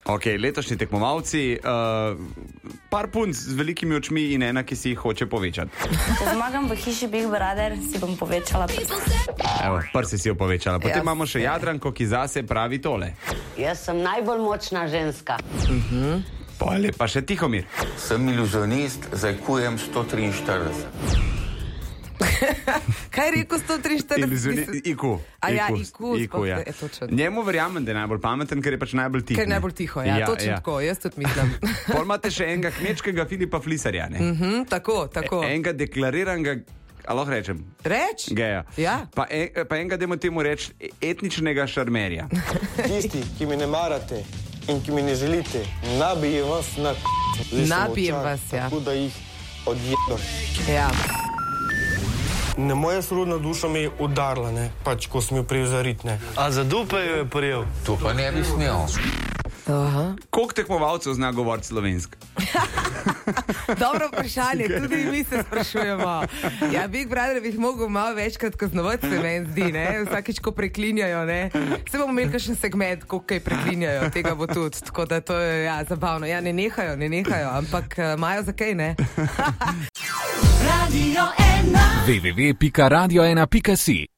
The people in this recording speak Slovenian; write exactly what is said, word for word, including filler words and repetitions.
Ok, letošnji tekmovalci, uh, par punc z velikimi očmi in ena, ki si jih hoče povečati. Če zmagam v hiši Big Brother, si bom povečala prst. Evo, prsi si jo povečala. Potem Ja, imamo še se. Jadranko, ki zase pravi tole. Jaz sem najbolj močna ženska. Pole pa še Tihomir. Sem iluzionist, zajkujem sto triinštirideset. Kaj je rekel sto triinštirideset? Iluzionist, I Q. A ja, I Q, I Q, I Q, ja. je točno. Njemu verjamem, da je najbolj pameten, ker je pač najbolj tih. Ker je najbolj tiho, ja, ja točno ja. Tako, jaz tudi mislim. Pol imate še enega kmečkega Filipa Flisarja, ne? Mhm, tako, tako. E, enega deklariranega, a lahko rečem? Reč? Geja. Ja. Pa, en, pa enega, dajmo temu reči, etničnega šarmerja. Tisti, ki me ne marate in ki me ne želite, nabijem vas na k***. Nabijem vas, ja. Tako da jih odjedam. Ja. Ne, moja sorodna duša me je udarila, ne, pač, ko sem jo prijel za rit, ne. A za dupe jo je prijel? To pa ne bi smel. Aha. Koliko tekmovalcev zna govoriti slovensko? Dobro vprašanje, tudi mi se sprašujemo. Ja, Big Brother bi jih mogel malo večkrat kaznovati, se meni zdi, ne? Vsakič, ko preklinjajo, ne? Se bomo imeli kakšen segment, koliko kaj preklinjajo, tega bo tudi, tako da to je, ja, zabavno. Ja, ne nehajo, ne nehajo, ampak imajo za kaj, ne? Radio ena. w w w pika radio ena pika si